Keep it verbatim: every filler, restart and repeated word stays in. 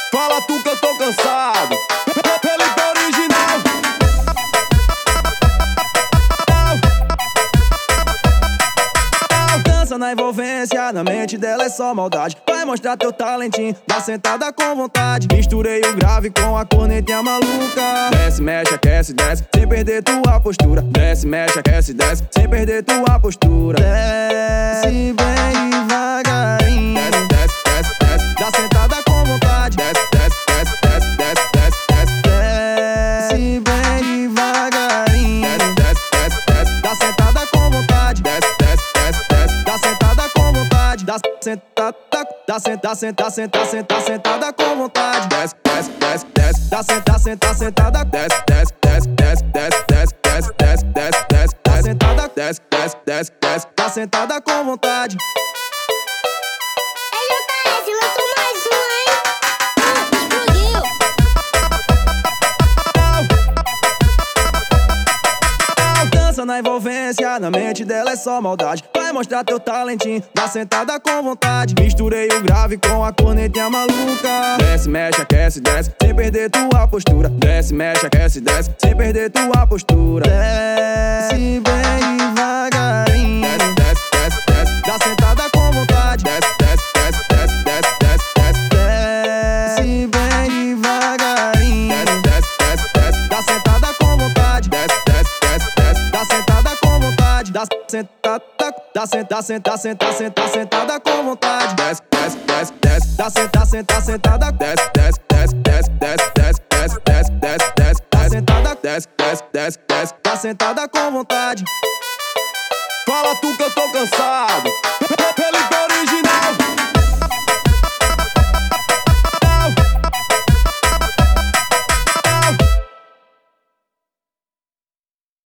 Fala tu que eu tô cansado. Felipe original. Dança na envolvência, na mente dela é só maldade. Vai mostrar teu talentinho, dá sentada com vontade. Misturei o grave com a cornetinha maluca. Desce, mexe, aquece, desce, sem perder tua postura. Desce, mexe, aquece, desce, sem perder tua postura. Desce bem devagarinho. Desce, desce, desce, desce, dá sentada com vontade. Desce, desce, desce, desce, desce, desce, desce, desce bem devagarinho. Desce, desce, desce, desce, dá sentada com vontade. Desce, desce, desce, desce, dá sentada com vontade. Dá sentada, dá sentada, sentada, sentada, sentada, sentada com vontade. Desce, desce, desce, desce, dá sentada, sentada, sentada, desce, desce, desce, desce, desce, desce, desce, desce, desce, desce, dá sentada, desce, desce, desce, desce, dá sentada com vontade. Na envolvência, na mente dela é só maldade. Vai mostrar teu talentinho, dá sentada com vontade. Misturei o grave com a cornetinha maluca. Desce, mexe, aquece, desce, sem perder tua postura. Desce, mexe, aquece, desce, sem perder tua postura. Desce bem devagarinho. Desce, desce, desce, desce, dá sentada com vontade. Desce, desce, desce, desce, desce, desce, desce, desce bem devagarinho. Desce, desce, desce, desce, dá sentada com vontade. Desce, desce, desce, desce, dá sentada com vontade. Dá sentada, dá sentada, sentada, sentada, sentada, sentada com vontade. Desce, desce, desce, desce, dá sentada, sentada, sentada, desce, desce, desce, desce, desce, desce, desce, desce, desce, desce, dá sentada, desce, desce, desce, desce, dá sentada com vontade. Fala tu que eu tô cansado. Felipe